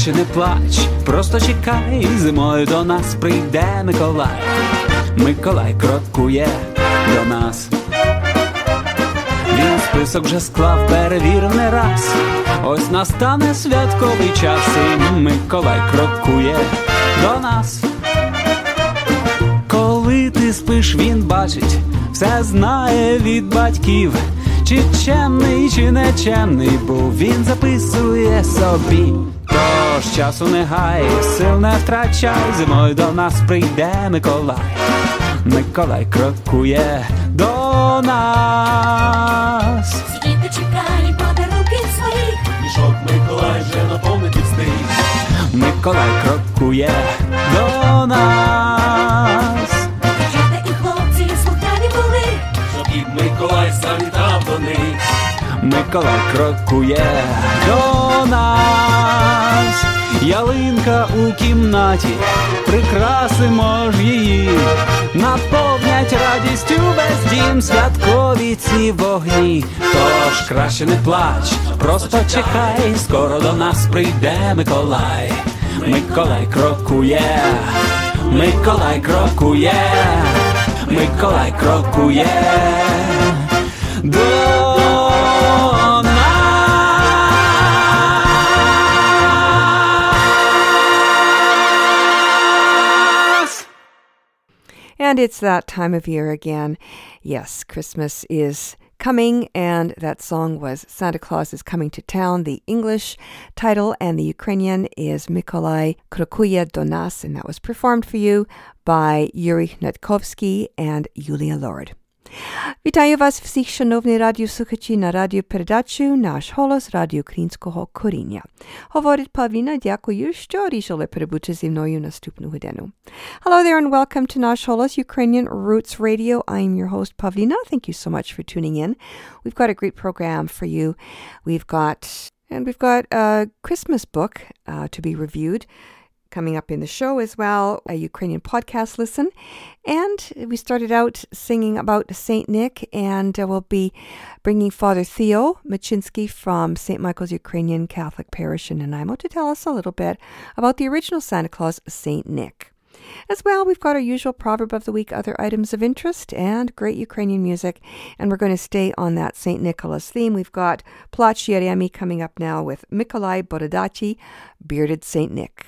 краще не плач, просто чекай, зимою до нас прийде Миколай. Миколай крокує до нас. Він список вже склав, перевірив не раз. Ось настане святковий час, і Миколай крокує до нас. Коли ти спиш, він бачить, все знає від батьків. Чи чемний, чи нечемний, бо він записує собі. Тож часу не гай, сил не втрачай, зимою до нас прийде Миколай. Миколай крокує до нас. Сидіти чекай, подарунки своїх, мішок Миколай вже наповнити встиг. Миколай крокує до нас. дівчата і хлопці слухняні були, Щоб і Миколай завітав до них. Миколай крокує до нас. Ялинка у кімнаті, прикрасимо ж її, наповнять радістю весь дім святкові ці вогні. Тож краще не плач, просто чекай, скоро до нас прийде Миколай. Миколай крокує, Миколай крокує, Миколай крокує до нас. And it's that time of year again. Yes, Christmas is coming, and that song was Santa Claus is Coming to Town, the English title, and the Ukrainian is Mykolai Krokuje do nas, and that was performed for you by Yuri Hnatkovsky and Yulia Lord. Вітаю вас всіх, шановні радіослухачі, на радіопередачу «Наш голос» Радіо Українського коріння. Говорить Павліна, дякую, що рішили перебути зі мною наступну годину. Hello there and welcome to «Наш голос» Ukrainian Roots Radio. I'm your host, Pavlina. Thank you so much for tuning in. We've got a great program for you. We've got a Christmas book to be reviewed coming up in the show as well, a Ukrainian podcast listen. And we started out singing about St. Nick, and we'll be bringing Father Theo Machinsky from St. Michael's Ukrainian Catholic Parish in Nanaimo to tell us a little bit about the original Santa Claus, St. Nick. As well, we've got our usual proverb of the week, other items of interest, and great Ukrainian music. And we're going to stay on that St. Nicholas theme. We've got Plach Yeremi coming up now with Mykolai Borodaty, Bearded St. Nick.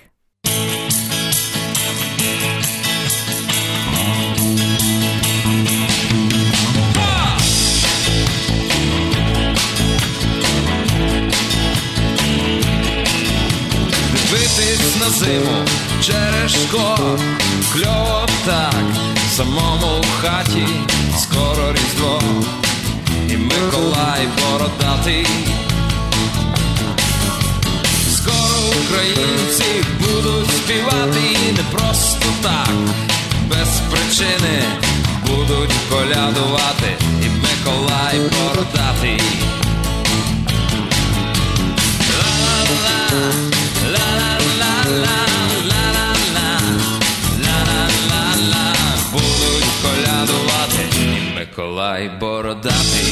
Дивитись на зиму через шкло, кльово так, самому в хаті, скоро Різдво, і Миколай Бородатий. Скоро українці будуть співати не просто так, без причини будуть колядувати, і Миколай Бородатий. Ла-ла-ла, ла-ла-ла-ла, ла-ла-ла, ла-ла-ла-ла, будуть колядувати, і Миколай Бородатий.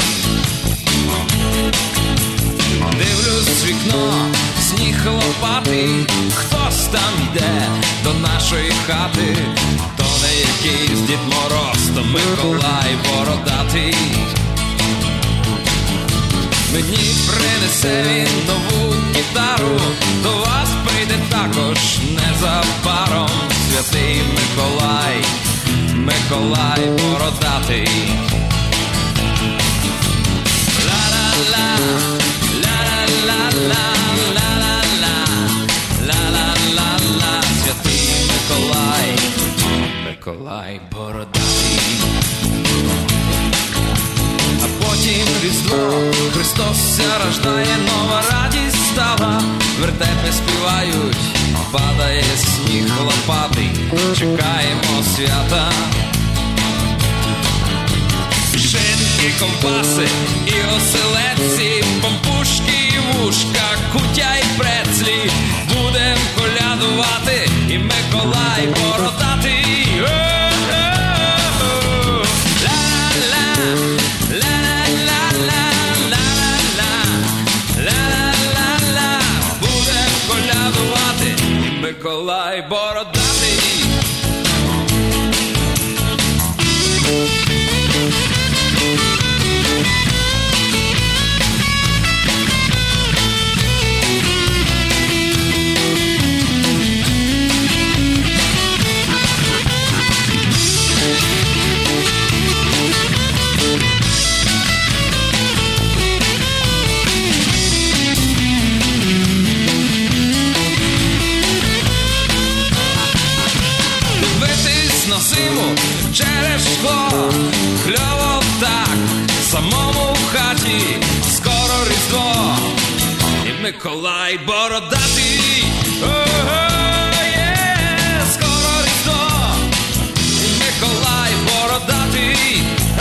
Дивлюсь в вікно, сніг лопатий, хтось там йде до нашої хати. То не якийсь Дід Мороз, то Миколай Бородатий. Мені принесе він нову гітару, до вас прийде також незабаром святий Миколай, Миколай Бородатий. Ла-ла-ла, ла-ла-ла-ла, ла-ла-ла, ла-ла-ла-ла, святий Миколай, Миколай Бородатий. А потім Різдво, Христос ся рождає, нова радість стала, вертепи співають, падає сніг лопатий, чекаємо свята. Шинки, ковбаси і оселедці, пампушки і вушка, кутя і прецлі, будем колядувати, і Миколай Бородатий. Будем колядувати, Миколай бородатий. Скоро Різдво, і Миколай бородатий.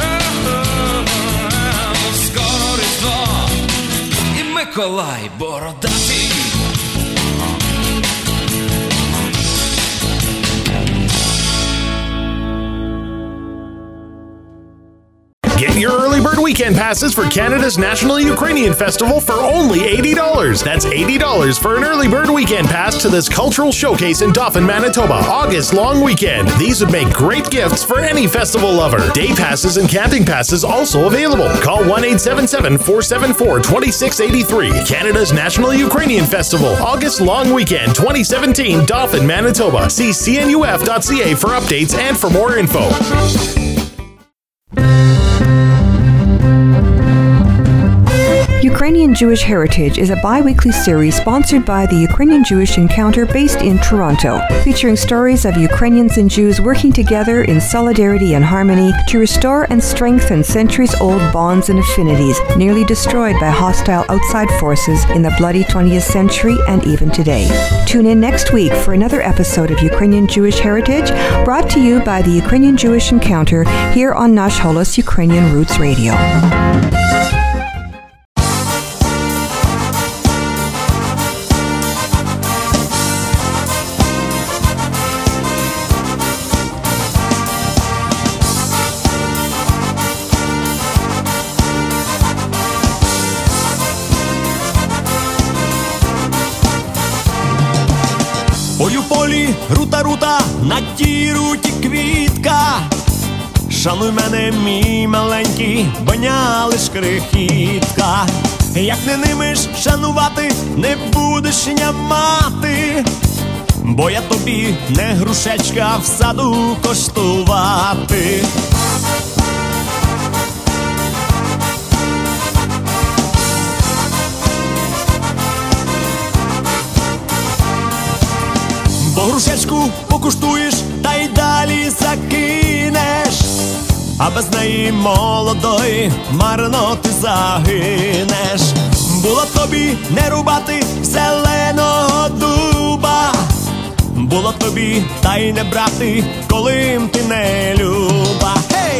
Скоро Різдво, і Миколай бородатий. Get your early bird weekend passes for Canada's National Ukrainian Festival for only $80. That's $80 for an early bird weekend pass to this cultural showcase in Dauphin, Manitoba, August long weekend. These would make great gifts for any festival lover. Day passes and camping passes also available. Call 1-877-474-2683. Canada's National Ukrainian Festival, August long weekend 2017, Dauphin, Manitoba. See cnuf.ca for updates and for more info. Ukrainian Jewish Heritage is a bi-weekly series sponsored by the Ukrainian Jewish Encounter based in Toronto, featuring stories of Ukrainians and Jews working together in solidarity and harmony to restore and strengthen centuries-old bonds and affinities nearly destroyed by hostile outside forces in the bloody 20th century and even today. Tune in next week for another episode of Ukrainian Jewish Heritage, brought to you by the Ukrainian Jewish Encounter here on Nash Holos Ukrainian Roots Radio. Ой у полі рута-рута, на тій руті квітка. Шануй мене, мій маленький, боня лиш крихітка. Як не ними ж шанувати, не будеш нямати, бо я тобі не грушечка в саду коштувати. Бо грушечку покуштуєш, та й далі закинеш, а без неї молодої марно ти загинеш. Було тобі не рубати зеленого дуба, було тобі та й не брати, коли ти не люба. Хей!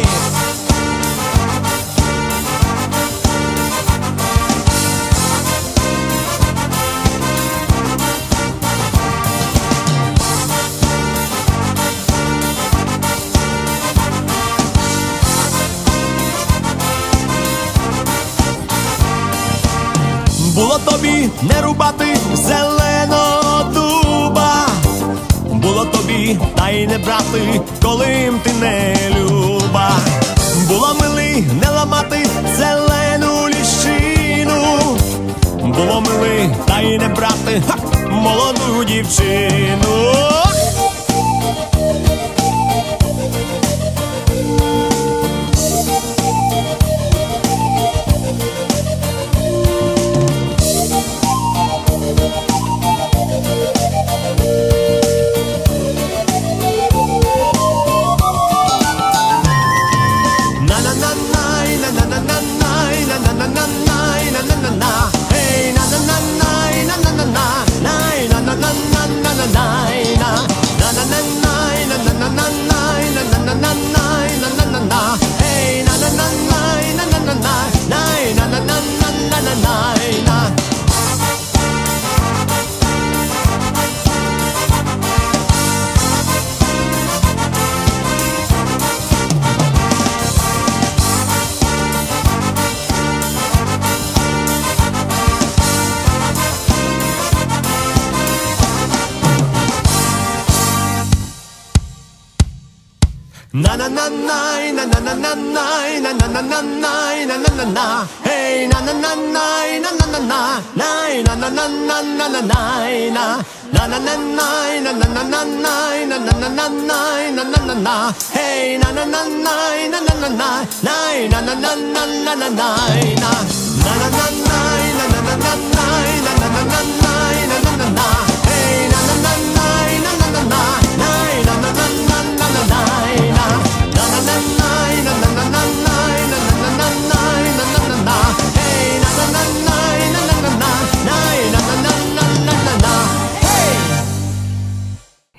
Було тобі не рубати зеленого дуба, було тобі та й не брати, коли ти не люба. Було милий не ламати зелену ліщину, було милий та й не брати молоду дівчину. Na na na na na na na na na na na na na na na na na. Hey na na na na na na na na na na na na na na na na. Na na na na na na na na na na na na na na na na. Hey na na na na na na na na na na na na na na na. Na na na na na na na na na na na na na na na. Hey na na na na na na na na na na na na na na na. Hey, na na na na na na na na na.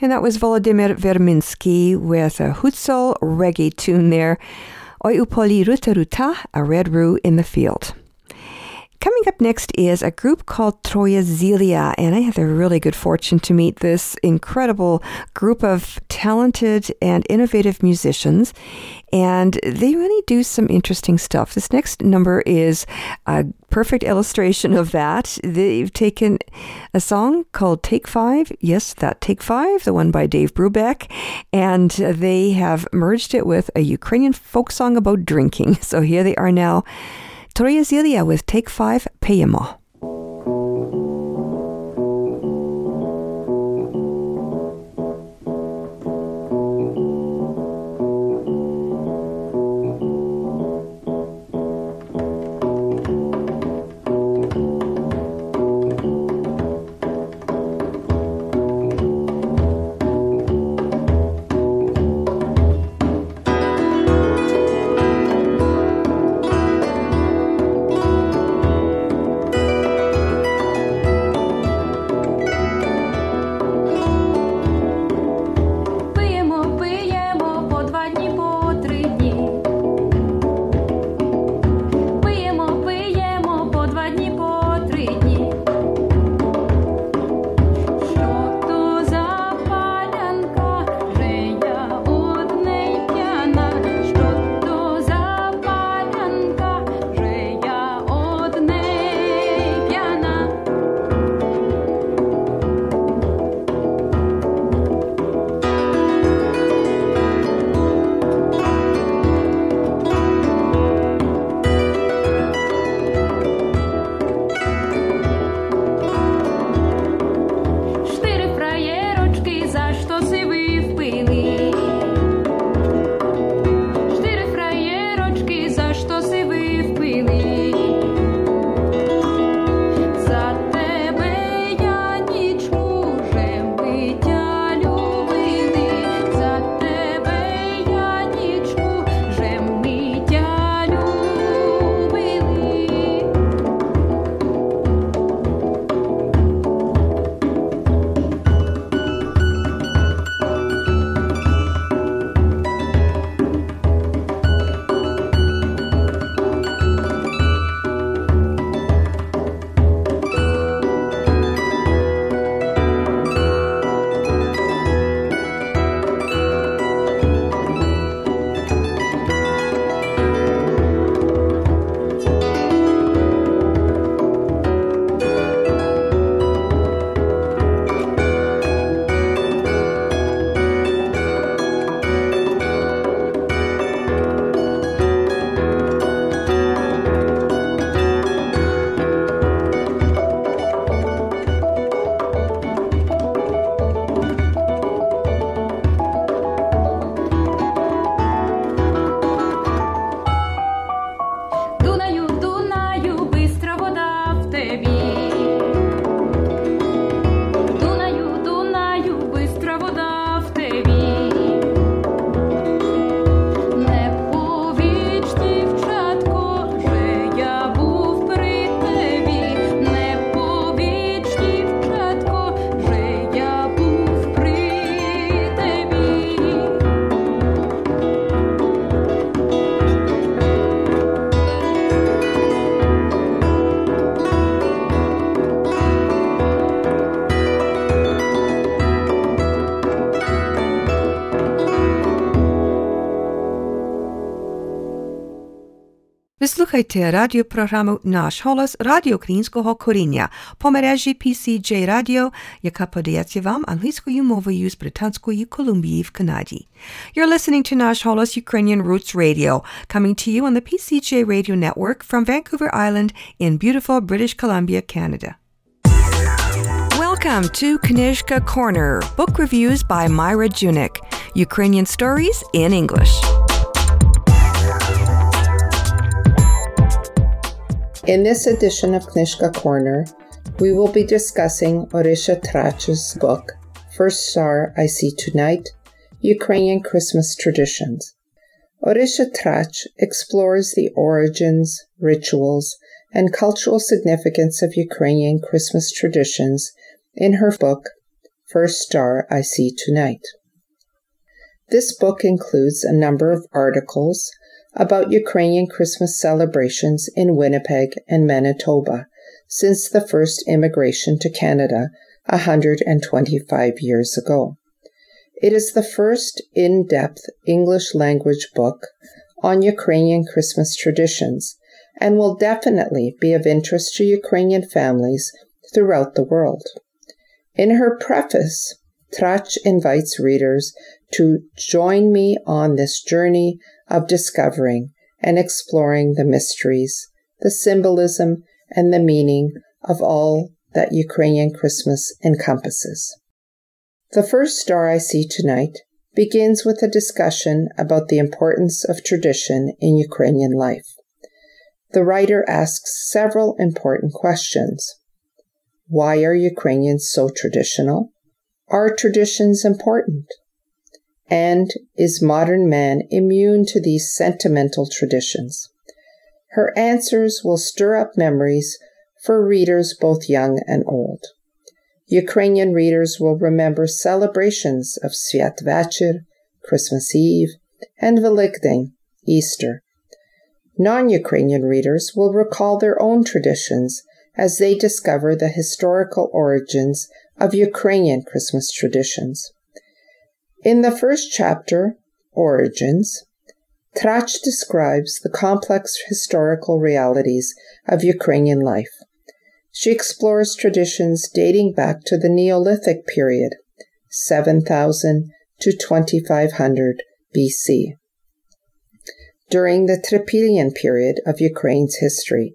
And that was Volodymyr Verminsky with a Hutsal reggae tune there. Oi upoli ruta ruta, a red rue in the field. Coming up next is a group called Troia Zelia, and I had the really good fortune to meet this incredible group of talented and innovative musicians, and they really do some interesting stuff. This next number is a perfect illustration of that. They've taken a song called Take Five, yes, that Take Five, the one by Dave Brubeck, and they have merged it with a Ukrainian folk song about drinking. So here they are now, Troia Zelia with Take Five, Payemo. Ви слухайте радіопрограму «Наш голос» Радіо Українського коріння по мережі PCJ Radio, яка подається вам англійською мовою з Британської Колумбії в Канаді. You're listening to «Наш голос» Ukrainian Roots Radio, coming to you on the PCJ Radio Network from Vancouver Island in beautiful British Columbia, Canada. Welcome to Knyzhka Corner, book reviews by Myra Junik, Ukrainian stories in English. In this edition of Knyzhka Corner, we will be discussing Orisha Trach's book, First Star I See Tonight, Ukrainian Christmas Traditions. Orisha Trach explores the origins, rituals, and cultural significance of Ukrainian Christmas traditions in her book, First Star I See Tonight. This book includes a number of articles about Ukrainian Christmas celebrations in Winnipeg and Manitoba since the first immigration to Canada 125 years ago. It is the first in-depth English language book on Ukrainian Christmas traditions and will definitely be of interest to Ukrainian families throughout the world. In her preface, Tracz invites readers to join me on this journey of discovering and exploring the mysteries, the symbolism, and the meaning of all that Ukrainian Christmas encompasses. The First Star I See Tonight begins with a discussion about the importance of tradition in Ukrainian life. The writer asks several important questions. Why are Ukrainians so traditional? Are traditions important? And is modern man immune to these sentimental traditions? Her answers will stir up memories for readers both young and old. Ukrainian readers will remember celebrations of Sviat Večer, Christmas Eve, and Velykdень, Easter. Non-Ukrainian readers will recall their own traditions as they discover the historical origins of Ukrainian Christmas traditions. In the first chapter, Origins, Tracz describes the complex historical realities of Ukrainian life. She explores traditions dating back to the Neolithic period, 7000 to 2500 BC, during the Tripilian period of Ukraine's history.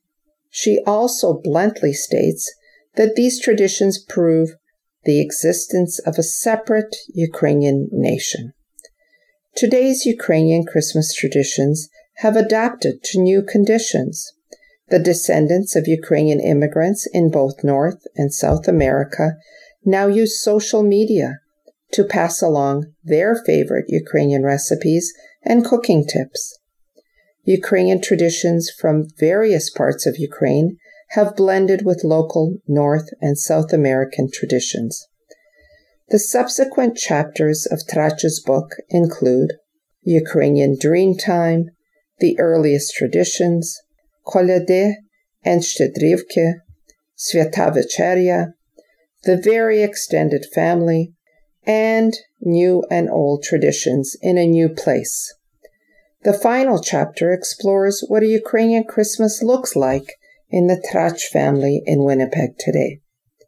She also bluntly states that these traditions prove the existence of a separate Ukrainian nation. Today's Ukrainian Christmas traditions have adapted to new conditions. The descendants of Ukrainian immigrants in both North and South America now use social media to pass along their favorite Ukrainian recipes and cooking tips. Ukrainian traditions from various parts of Ukraine have blended with local North and South American traditions. The subsequent chapters of Tracz's book include Ukrainian Dreamtime, the earliest traditions, Kolyady and Shtedrivki, Sviata Večerya, the very extended family, and new and old traditions in a new place. The final chapter explores what a Ukrainian Christmas looks like in the Tracz family in Winnipeg today.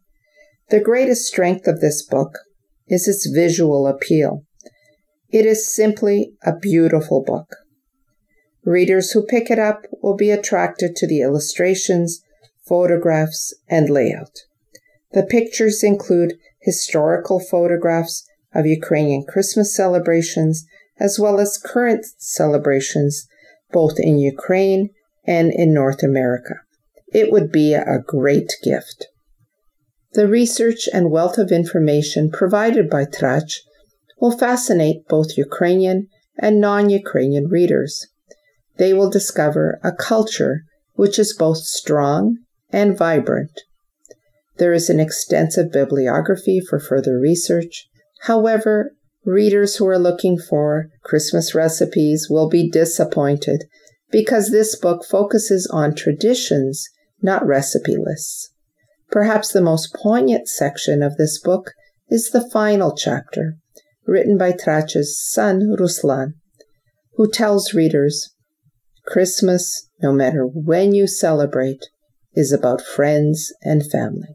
The greatest strength of this book is its visual appeal. It is simply a beautiful book. Readers who pick it up will be attracted to the illustrations, photographs, and layout. The pictures include historical photographs of Ukrainian Christmas celebrations as well as current celebrations both in Ukraine and in North America. It would be a great gift. The research and wealth of information provided by Tracz will fascinate both Ukrainian and non-Ukrainian readers. They will discover a culture which is both strong and vibrant. There is an extensive bibliography for further research. However, readers who are looking for Christmas recipes will be disappointed because this book focuses on traditions, not recipe lists. Perhaps the most poignant section of this book is the final chapter, written by Tracz's son, Ruslan, who tells readers, Christmas, no matter when you celebrate, is about friends and family.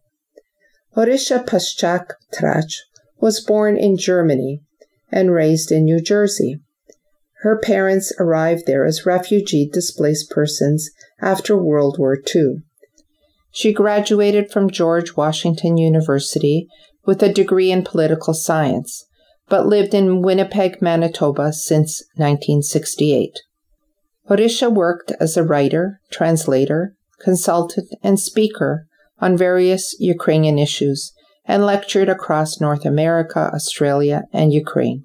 Orysha Paschak-Tracz was born in Germany and raised in New Jersey. Her parents arrived there as refugee displaced persons after World War II. She graduated from George Washington University with a degree in political science, but lived in Winnipeg, Manitoba since 1968. Orysha worked as a writer, translator, consultant, and speaker on various Ukrainian issues and lectured across North America, Australia, and Ukraine.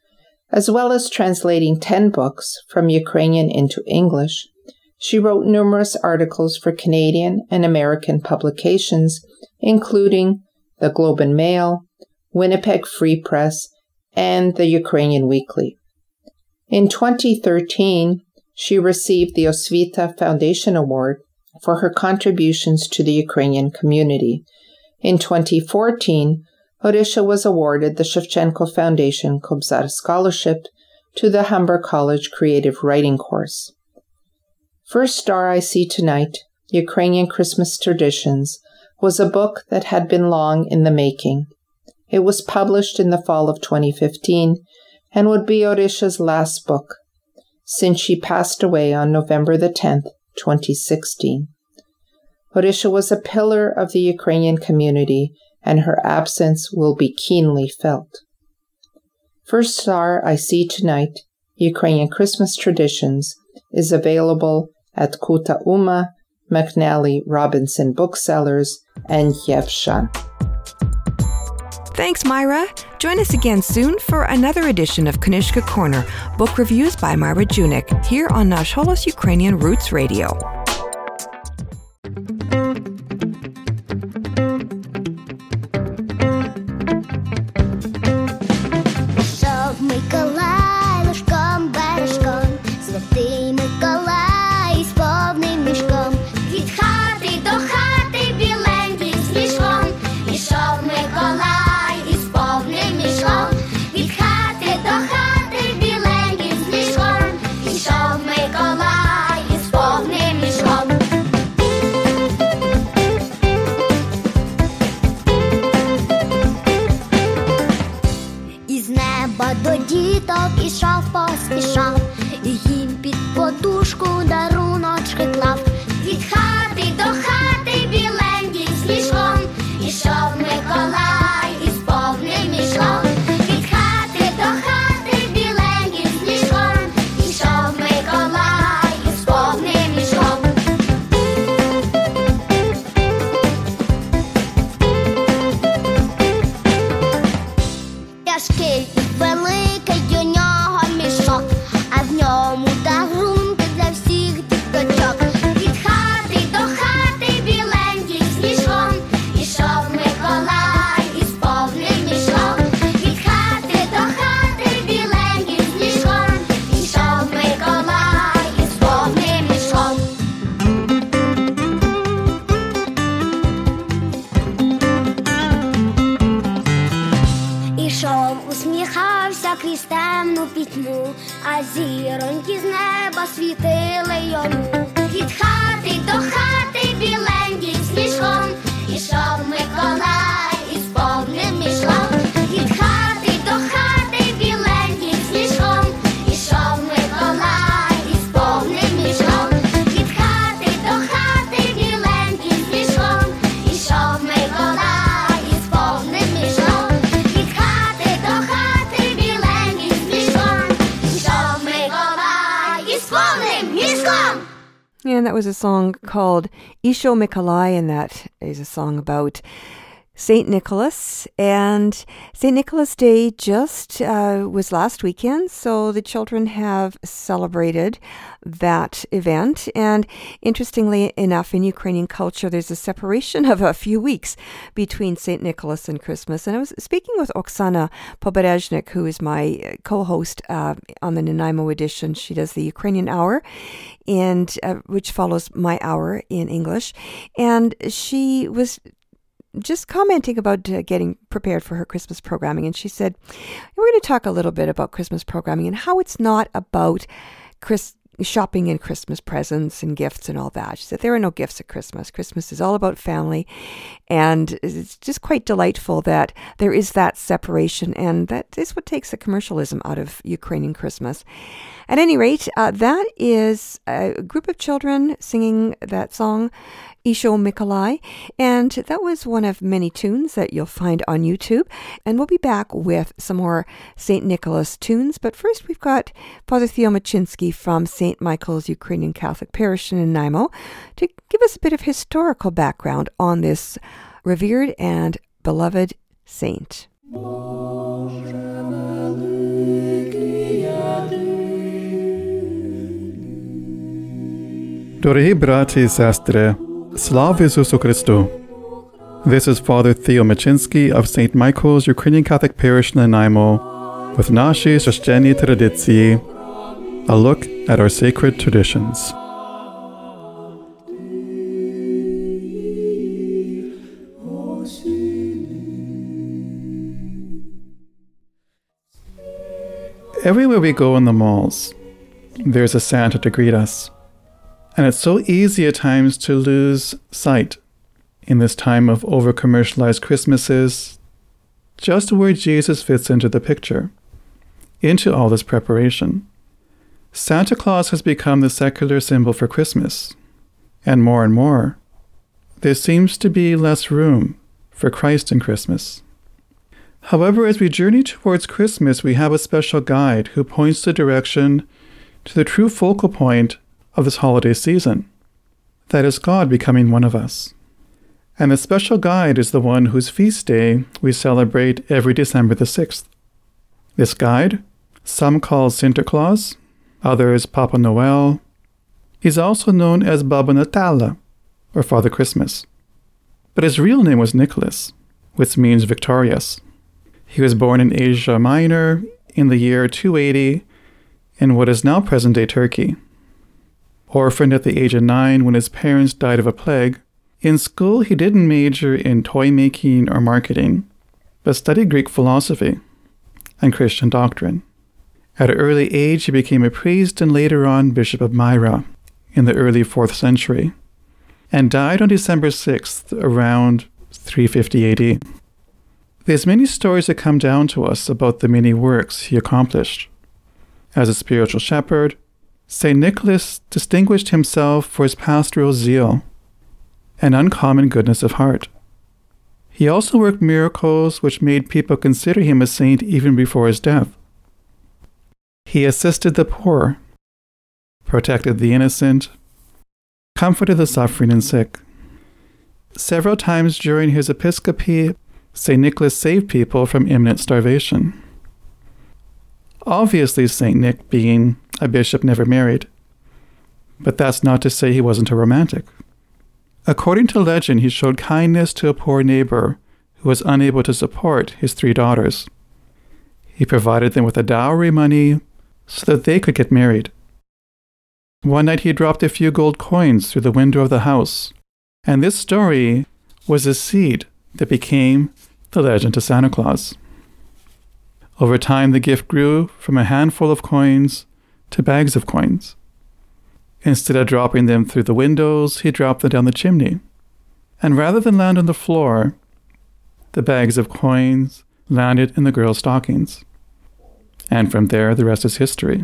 As well as translating 10 books from Ukrainian into English, she wrote numerous articles for Canadian and American publications, including The Globe and Mail, Winnipeg Free Press, and the Ukrainian Weekly. In 2013, she received the Osvita Foundation Award for her contributions to the Ukrainian community. In 2014, Orisha was awarded the Shevchenko Foundation Kobzar Scholarship to the Humber College Creative Writing course. First Star I See Tonight, Ukrainian Christmas Traditions, was a book that had been long in the making. It was published in the fall of 2015 and would be Orisha's last book, since she passed away on November the 10th, 2016. Orisha was a pillar of the Ukrainian community, and her absence will be keenly felt. First Star I See Tonight, Ukrainian Christmas Traditions, is available at Kuta Uma, McNally Robinson Booksellers, and Yevshan. Thanks, Myra. Join us again soon for another edition of Kanishka Corner, book reviews by Myra Junik, here on Nash Holos Ukrainian Roots Radio. And that was a song called Isho Mikolai, and that is a song about St. Nicholas. And St. Nicholas Day just was last weekend, so the children have celebrated that event. And interestingly enough, in Ukrainian culture, there's a separation of a few weeks between St. Nicholas and Christmas. And I was speaking with Oksana Poberezhnik, who is my co-host on the Nanaimo edition. She does the Ukrainian Hour, and which follows my hour in English. And she was just commenting about getting prepared for her Christmas programming. And she said, we're going to talk a little bit about Christmas programming and how it's not about shopping and Christmas presents and gifts and all that. She said there are no gifts at Christmas. Christmas is all about family. And it's just quite delightful that there is that separation. And that is what takes the commercialism out of Ukrainian Christmas. At any rate, that is a group of children singing that song, Isho Mikolai, and that was one of many tunes that you'll find on YouTube. And we'll be back with some more St. Nicholas tunes. But first, we've got Father Theo Machinsky from St. Michael's Ukrainian Catholic Parish in Nanaimo to give us a bit of historical background on this revered and beloved saint. Дорогі браті і сестри, слава Ісусу Христу! This is Father Theo Machinsky of St. Michael's Ukrainian Catholic Parish in Nanaimo with Nashi Священні Традиції, a look at our sacred traditions. Everywhere we go in the malls, there's a Santa to greet us. And it's so easy at times to lose sight in this time of over-commercialized Christmases, just where Jesus fits into the picture, into all this preparation. Santa Claus has become the secular symbol for Christmas, and more, there seems to be less room for Christ in Christmas. However, as we journey towards Christmas, we have a special guide who points the direction to the true focal point of this holiday season, that is God becoming one of us. And the special guide is the one whose feast day we celebrate every December the 6th. This guide, some call Sinterklaas, others Papa Noel. He's also known as Baba Natala, or Father Christmas. But his real name was Nicholas, which means victorious. He was born in Asia Minor in the year 280 in what is now present-day Turkey. Orphaned at the age of 9 when his parents died of a plague, in school he didn't major in toy making or marketing, but studied Greek philosophy and Christian doctrine. At an early age he became a priest and later on Bishop of Myra in the early 4th century, and died on December 6th around 350 AD. There's many stories that come down to us about the many works he accomplished. As a spiritual shepherd, St. Nicholas distinguished himself for his pastoral zeal and uncommon goodness of heart. He also worked miracles which made people consider him a saint even before his death. He assisted the poor, protected the innocent, comforted the suffering and sick. Several times during his episcopacy, St. Nicholas saved people from imminent starvation. Obviously, St. Nick, being a bishop, never married. But that's not to say he wasn't a romantic. According to legend, he showed kindness to a poor neighbor who was unable to support his 3 daughters. He provided them with a dowry money so that they could get married. One night he dropped a few gold coins through the window of the house, and this story was a seed that became the legend of Santa Claus. Over time, the gift grew from a handful of coins to bags of coins. Instead of dropping them through the windows, he dropped them down the chimney. And rather than land on the floor, the bags of coins landed in the girls' stockings. And from there, the rest is history.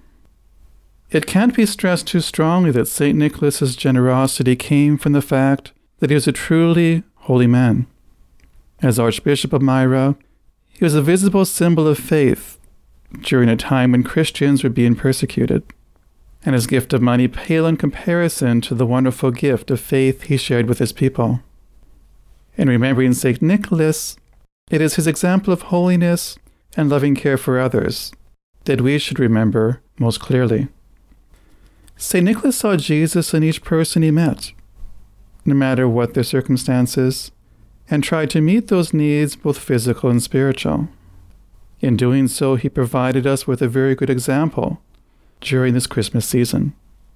It can't be stressed too strongly that St. Nicholas's generosity came from the fact that he was a truly holy man. As Archbishop of Myra, he was a visible symbol of faith during a time when Christians were being persecuted, and his gift of money paled in comparison to the wonderful gift of faith he shared with his people. In remembering St. Nicholas, it is his example of holiness and loving care for others that we should remember most clearly. St. Nicholas saw Jesus in each person he met, no matter what their circumstances, and tried to meet those needs, both physical and spiritual. In doing so, he provided us with a very good example during this Christmas season.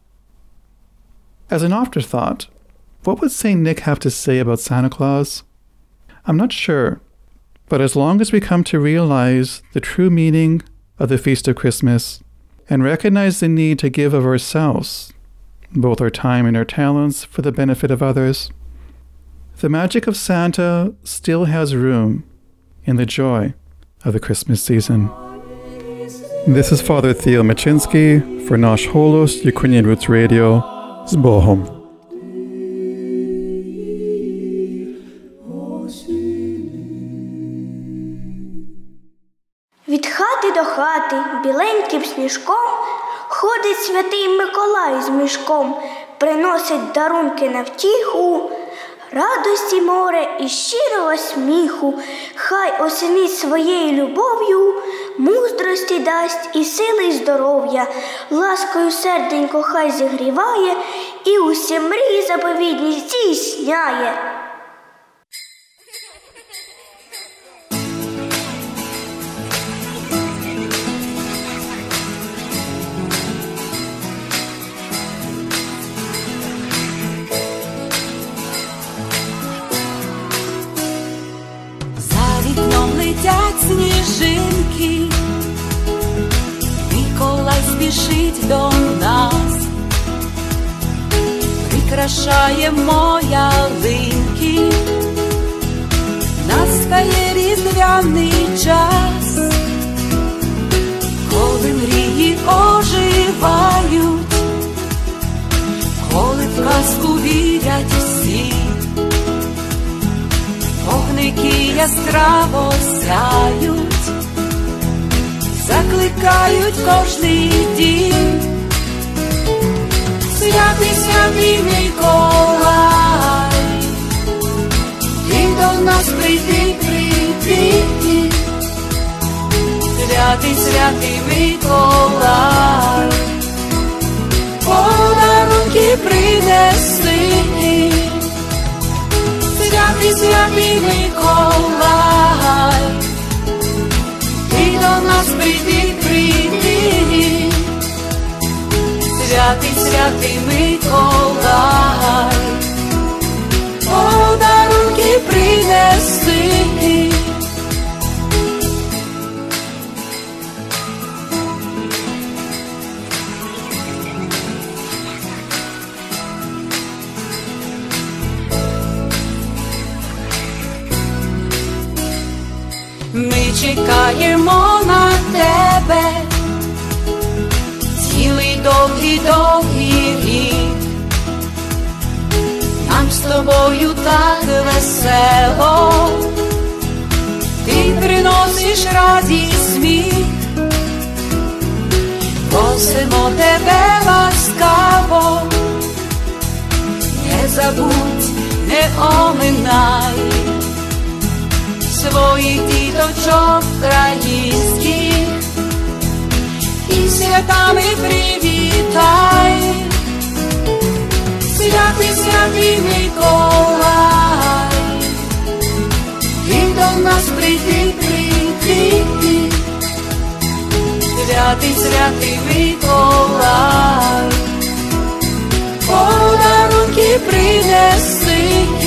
As an afterthought, what would St. Nick have to say about Santa Claus? I'm not sure, but as long as we come to realize the true meaning of the Feast of Christmas and recognize the need to give of ourselves, both our time and our talents, for the benefit of others, the magic of Santa still has room in the joy of the Christmas season. This is Father Theo Machinsky for Nash Holos Ukrainian Roots Radio. Z Bohom. Від хати до хати біленьким сніжком ходить святий Миколай з мішком, приносить дарунки на втіху, радості море і щирого сміху, хай осінить своєю любов'ю, мудрості дасть і сили, і здоров'я, ласкою серденько хай зігріває і усі мрії заповідні здійсняє. спішить до нас, прикрашаємо ялинки, настає різдвяний час, коли мрії оживають, коли в казку вірять всі, вогники яскраво сяють, закликають кожний дім. Святий, святий Миколай, ти до нас прийди, прийди. Святий, святий Миколай, подарунки принеси. Святий, святий Миколай, ти до нас прийди, прийди. Святий, святий Миколай, подарунки принеси. Ми чекаємо на тебе цілий довгий рік. Нам з тобою так весело, ти приносиш радість, сміх. Просимо тебе ласкаво, не забудь, не оминай своїх діточок українських і святами привітай. Святий, святий Миколай, ти до нас прийди, прийди. Святий, святий Миколай, подарунки принеси.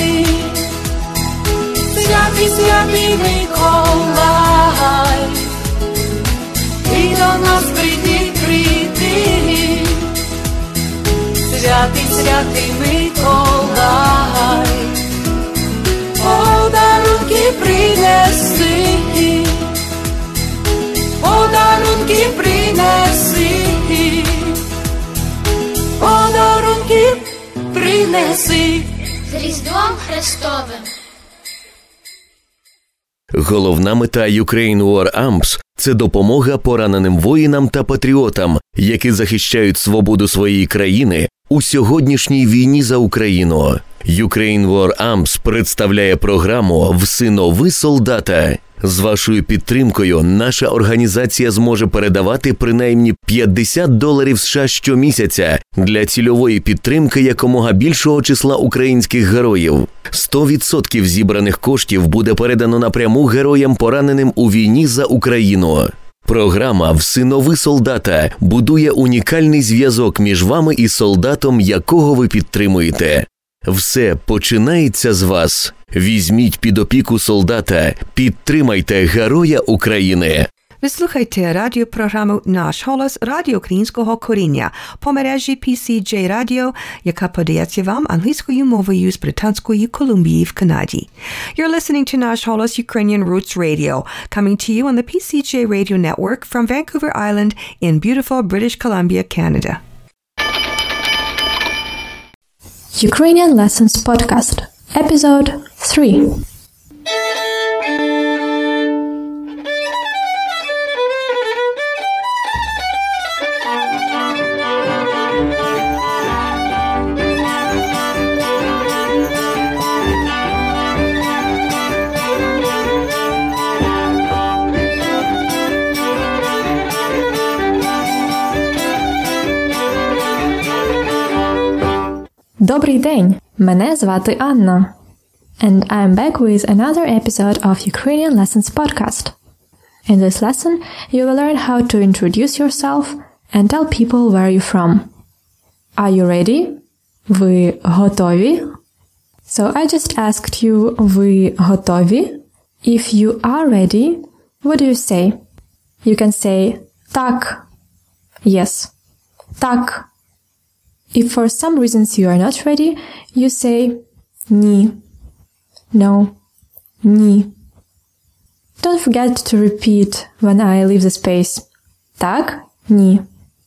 Святий, святий Миколай, ти до нас прийди, прийди. Святий, святий Миколай, подарунки принеси. Подарунки принеси. Подарунки принеси. З Різдвом Христовим! Головна мета Ukraine War Amps – це допомога пораненим воїнам та патріотам, які захищають свободу своєї країни у сьогоднішній війні за Україну. Ukraine War Amps представляє програму «Всинови солдата». З вашою підтримкою наша організація зможе передавати принаймні $50 США щомісяця для цільової підтримки якомога більшого числа українських героїв. 100% зібраних коштів буде передано напряму героям, пораненим у війні за Україну. Програма «Всинови солдата» будує унікальний зв'язок між вами і солдатом, якого ви підтримуєте. Все починається з вас. Візьміть під опіку солдата, підтримайте героя України. Ви слухайте радіопрограму «Наш голос» Радіо Українського коріння по мережі PCJ Radio, яка подається вам англійською мовою з Британської Колумбії в Канаді. You're listening to «Наш голос» Ukrainian Roots Radio, coming to you on the PCJ Radio Network from Vancouver Island in beautiful British Columbia, Canada. Ukrainian Lessons Podcast, Episode 3. Добрий день! Мене звати Анна. And I'm back with another episode of Ukrainian Lessons Podcast. In this lesson, you will learn how to introduce yourself and tell people where you're from. Are you ready? Ви готові? So I just asked you, ви готові? If you are ready, what do you say? You can say так. Yes, так. If for some reasons you are not ready, you say ні. No. Ні. Don't forget to repeat when I leave the space. Так, ні.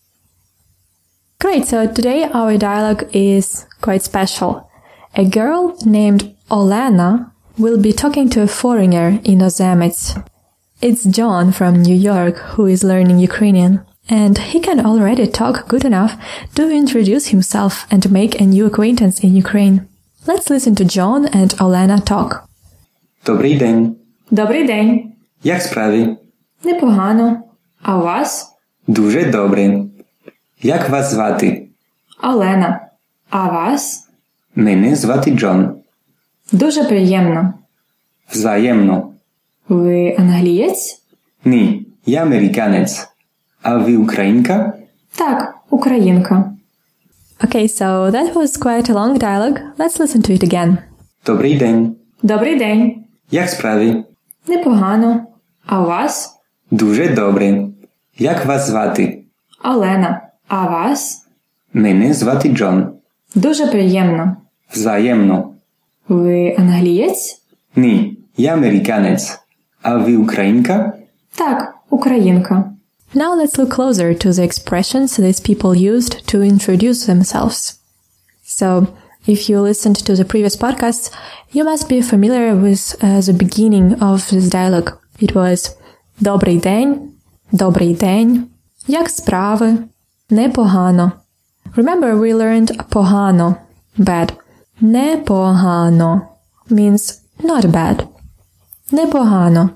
Great, so today our dialogue is quite special. A girl named Olena will be talking to a foreigner in Ozamets. It's John from New York who is learning Ukrainian, and he can already talk good enough to introduce himself and make a new acquaintance in Ukraine. Let's listen to John and Olena talk. Добрий день. Добрий день. Як справи? Непогано. А у вас? Дуже добре. Як вас звати? Олена. А вас? Мене звати Джон. Дуже приємно. Взаємно. Ви англієць? Ні, я американець. А ви українка? Так, українка. Okay, so that was quite a long dialogue. Let's listen to it again. Добрий день. Добрий день. Як справи? Непогано. А у вас? Дуже добре. Як вас звати? Олена. А вас? Мене звати Джон. Дуже приємно. Взаємно. Ви англієць? Ні, я американець. А ви українка? Так, українка. Now let's look closer to the expressions these people used to introduce themselves. So, if you listened to the previous podcasts, you must be familiar with the beginning of this dialogue. It was «Добрий день», «Добрий день», «Як справи», «Непогано». Remember, we learned «погано», bad. «Непогано» means not bad. «Непогано».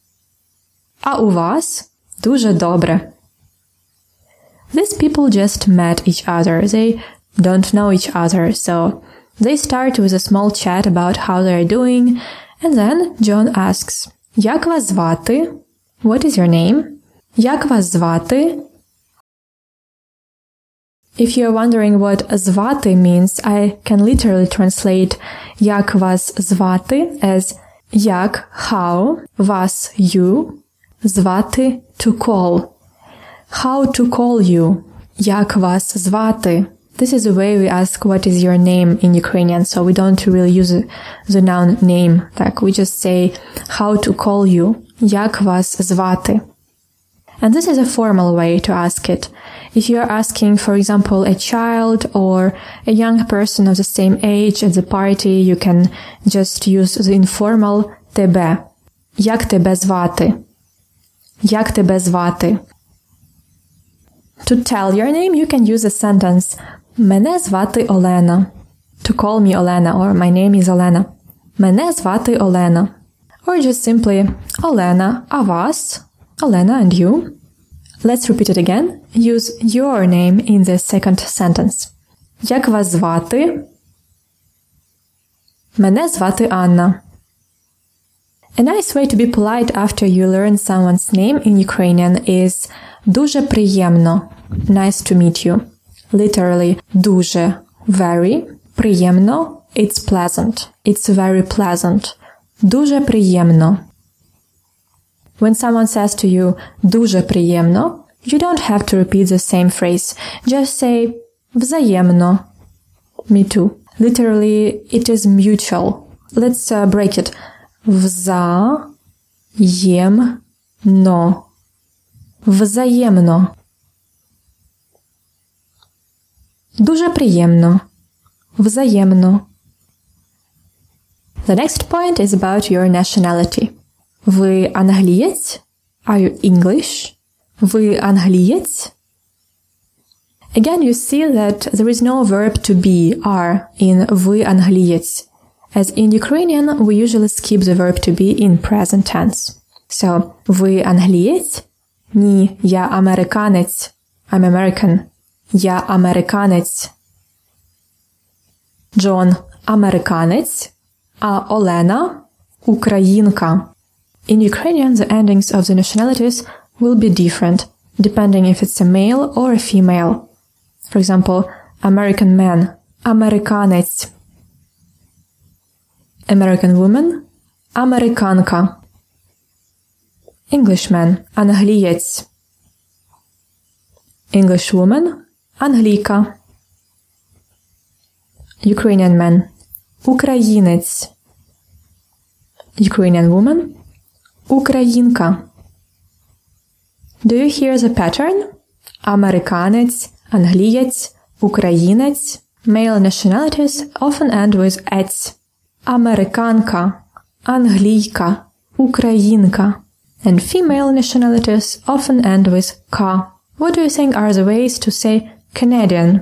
А у вас? Дуже добре. These people just met each other. They don't know each other, so they start with a small chat about how they are doing, and then John asks, Як вас звати? What is your name? Як вас звати? If you're wondering what звати means, I can literally translate Як вас звати as Як, how, вас, you, звати, to call. How to call you. Як вас звати? This is the way we ask what is your name in Ukrainian, so we don't really use the noun name. Так, we just say how to call you. Як вас звати? And this is a formal way to ask it. If you are asking, for example, a child or a young person of the same age at the party, you can just use the informal тебе. Як тебе звати? Як тебе звати? To tell your name, you can use a sentence Мене звати Олена. To call me Olena, or my name is Olena. Мене звати Олена. Or just simply Олена, а вас? Olena and you. Let's repeat it again. Use your name in the second sentence. Як вас звати? Мене звати Анна. A nice way to be polite after you learn someone's name in Ukrainian is дуже приємно. Nice to meet you. Literally, дуже, very, приємно, it's pleasant. It's very pleasant. Дуже приємно. When someone says to you, дуже приємно, you don't have to repeat the same phrase. Just say, взаємно. Me too. Literally, it is mutual. Let's break it. Взаємно. Взаємно. Дуже приємно. Взаємно. The next point is about your nationality. Ви англієць? Are you English? Ви англієць? Again, you see that there is no verb to be, are, in ви англієць. As in Ukrainian, we usually skip the verb to be in present tense. So, ви англієць? Ні, я американець. I'm American. Я американець. Джон американець, а Олена українка. In Ukrainian, the endings of the nationalities will be different, depending if it's a male or a female. For example, American man, американець. American woman, американка. Englishman, англієць. English woman, Англійка. Ukrainian man. Українець. Ukrainian woman. Українка. Do you hear the pattern? Американець, англієць, українець. Male nationalities often end with «ець». Американка, англійка, українка. And female nationalities often end with «ка». What do you think are the ways to say Canadian?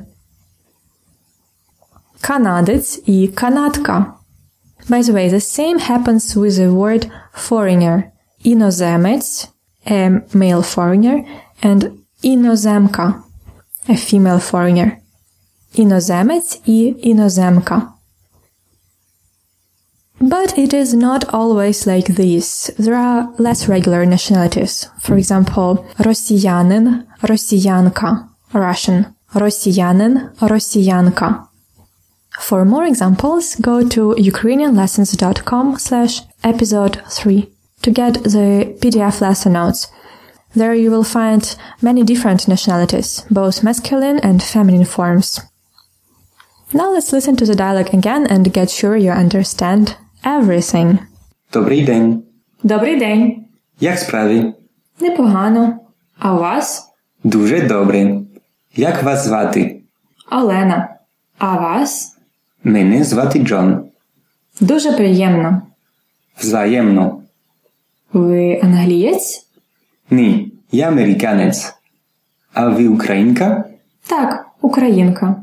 Канадець і канадка. By the way, the same happens with the word foreigner. Іноземець, a male foreigner, and іноземка, a female foreigner. Іноземець і іноземка. But it is not always like this. There are less regular nationalities. For example, росіянин, росіянка, Russian, росіянин, росіянка. For more examples, go to ukrainianlessons.com/episode 3 to get the PDF lesson notes. There you will find many different nationalities, both masculine and feminine forms. Now let's listen to the dialogue again and get sure you understand everything. Добрий день. Добрий день. Як справи? Непогано. А у вас? Дуже добре. Як вас звати? Олена. А вас? Мене звати Джон. Дуже приємно. Взаємно. Ви англієць? Ні, я американець. А ви українка? Так, українка.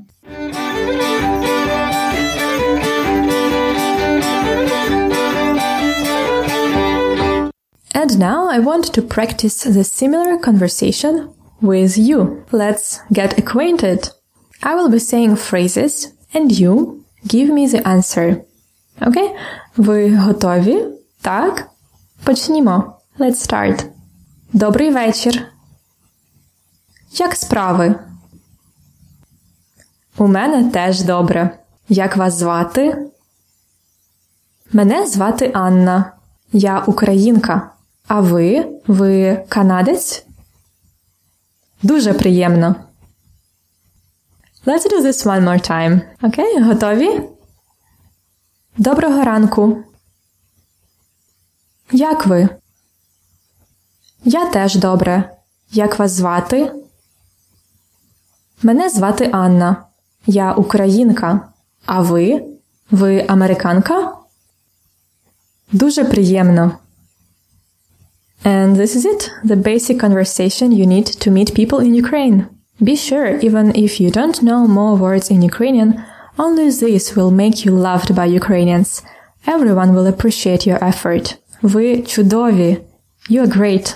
And now I want to practice the similar conversation with you. Let's get acquainted. I will be saying phrases and you give me the answer. Okay? Ви готові? Так? Почнімо. Let's start. Добрий вечір. Як справи? У мене теж добре. Як вас звати? Мене звати Анна. Я українка. А ви? Ви канадець? Дуже приємно. Let's do this one more time. Окей, готові? Доброго ранку. Як ви? Я теж добре. Як вас звати? Мене звати Анна. Я українка. А ви? Ви американка? Дуже приємно. And this is it, the basic conversation you need to meet people in Ukraine. Be sure, even if you don't know more words in Ukrainian, only this will make you loved by Ukrainians. Everyone will appreciate your effort. Ви чудові. You are great.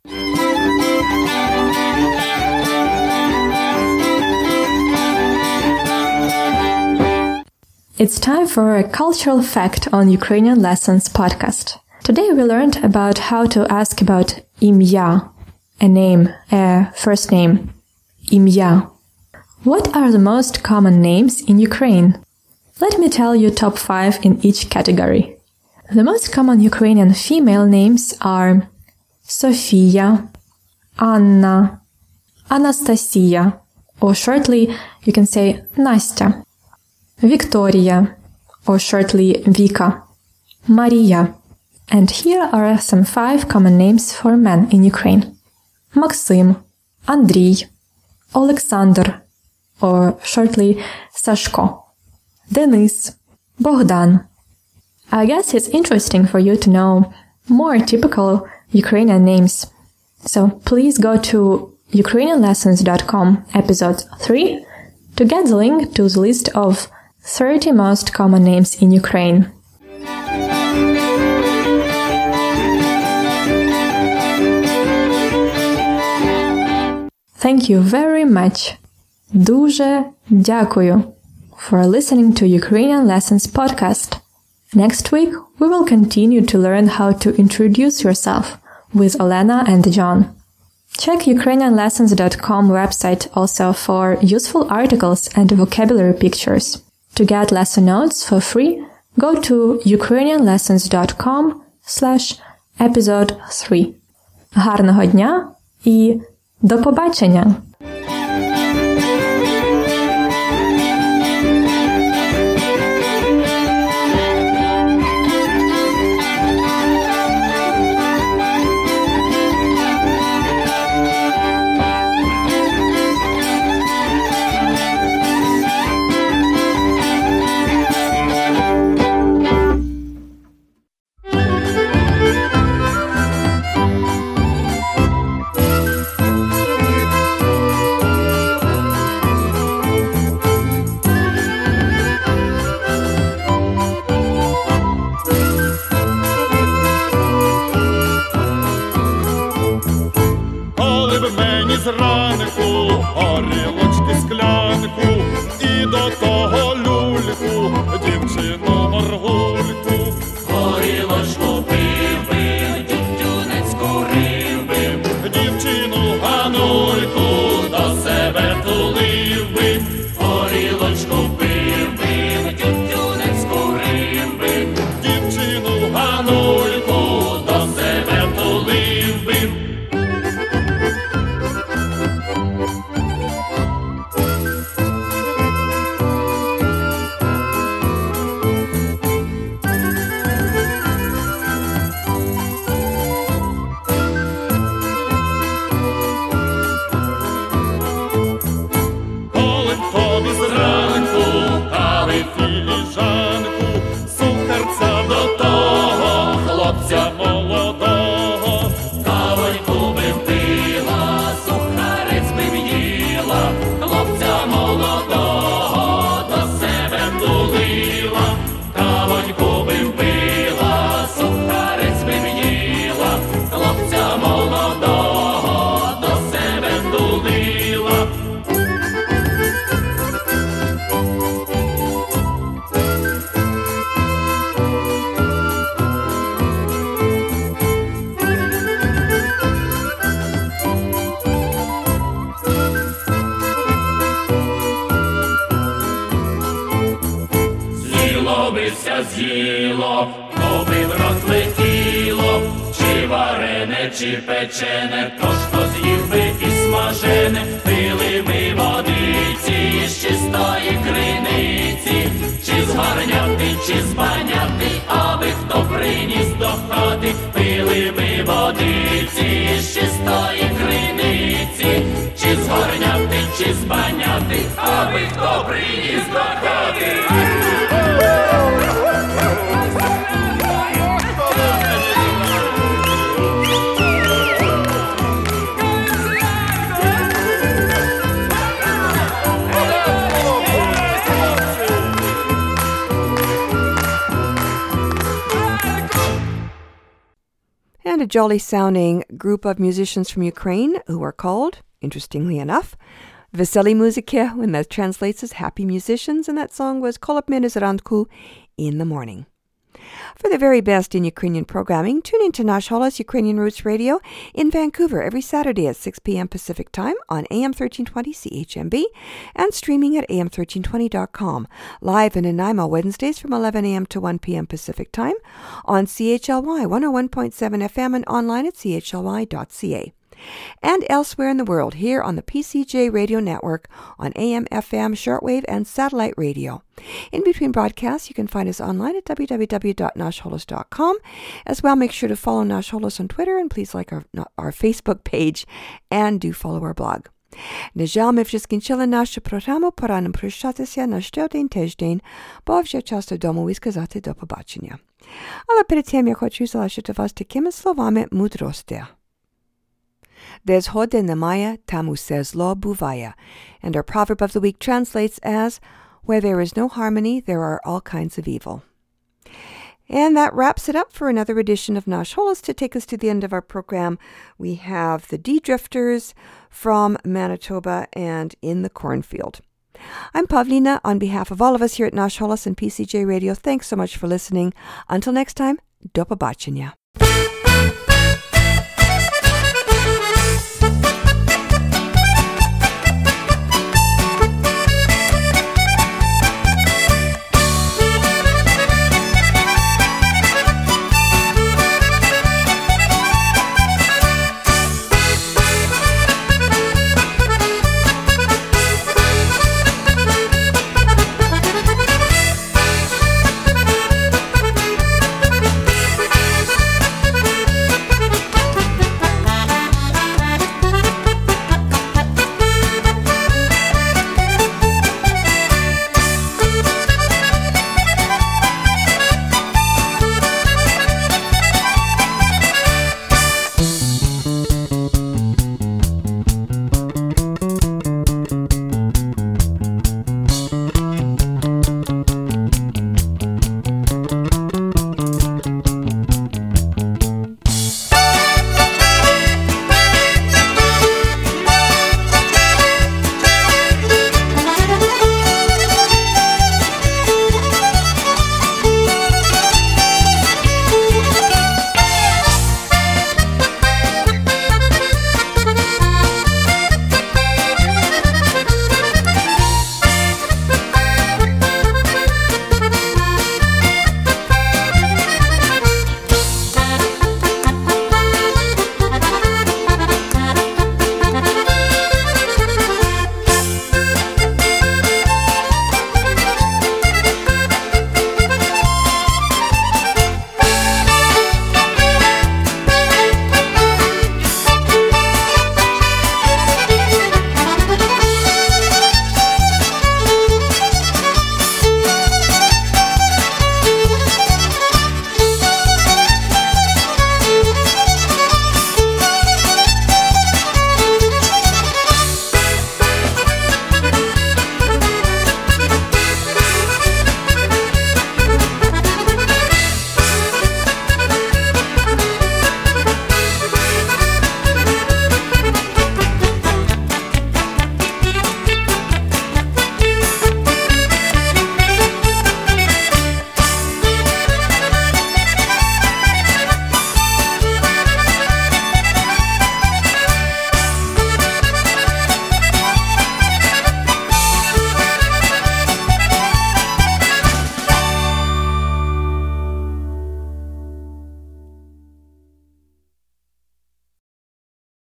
It's time for a cultural fact on Ukrainian Lessons podcast. Today we learned about how to ask about ім'я, a name, a first name. Ім'я. What are the most common names in Ukraine? Let me tell you top 5 in each category. The most common Ukrainian female names are Sofia, Anna, Anastasia, or shortly you can say Настя, Victoria, or shortly Vika, Maria. And here are some 5 common names for men in Ukraine. Максим, Андрій, Олександр, or shortly Сашко, Денис, Богдан. I guess it's interesting for you to know more typical Ukrainian names. So please go to ukrainianlessons.com episode 3 to get the link to the list of 30 most common names in Ukraine. Thank you very much. Дуже дякую for listening to Ukrainian Lessons podcast. Next week, we will continue to learn how to introduce yourself with Olena and John. Check ukrainianlessons.com website also for useful articles and vocabulary pictures. To get lesson notes for free, go to ukrainianlessons.com/episode 3. Гарного дня і до побачення! прилетіло, коби в рот летіло, чи варене, чи печене, то ж то з'їв би і смажене, пили ми водиці з чистої криниці, чи з гарняти, чи з баняти, аби хто приніс до хати, пили ми водиці з чистої криниці, чи з горняти, чи з баняти, аби хто приніс до хати. And a jolly-sounding group of musicians from Ukraine who are called, interestingly enough, Veseli Muziki, when that translates as happy musicians, and that song was Kolopmeny Zranku, in the morning. For the very best in Ukrainian programming, tune in to Nash Holos Ukrainian Roots Radio in Vancouver every Saturday at 6 p.m. Pacific Time on AM 1320 CHMB and streaming at am1320.com. Live in Nanaimo Wednesdays from 11 a.m. to 1 p.m. Pacific Time on CHLY 101.7 FM and online at chly.ca. And elsewhere in the world, here on the PCJ Radio Network on AM, FM, shortwave, and satellite radio. In between broadcasts, you can find us online at www.nashholos.com. As well, make sure to follow Nash Holos on Twitter, and please like our Facebook page, and do follow our blog. На жаль, ми вже скінчили нашу програму, пора нам прощатися на ще один тиждень, бо вже час додому і сказати до побачення. Але перед тим я хочу залишити вас такими словами мудрості. Де згоди немає, там усе зло буває. And our proverb of the week translates as, where there is no harmony, there are all kinds of evil. And that wraps it up for another edition of Nash Holos. To take us to the end of our program, we have the D-Drifters from Manitoba and In the Cornfield. I'm Pavlina. On behalf of all of us here at Nash Holos and PCJ Radio, thanks so much for listening. Until next time, do побачення.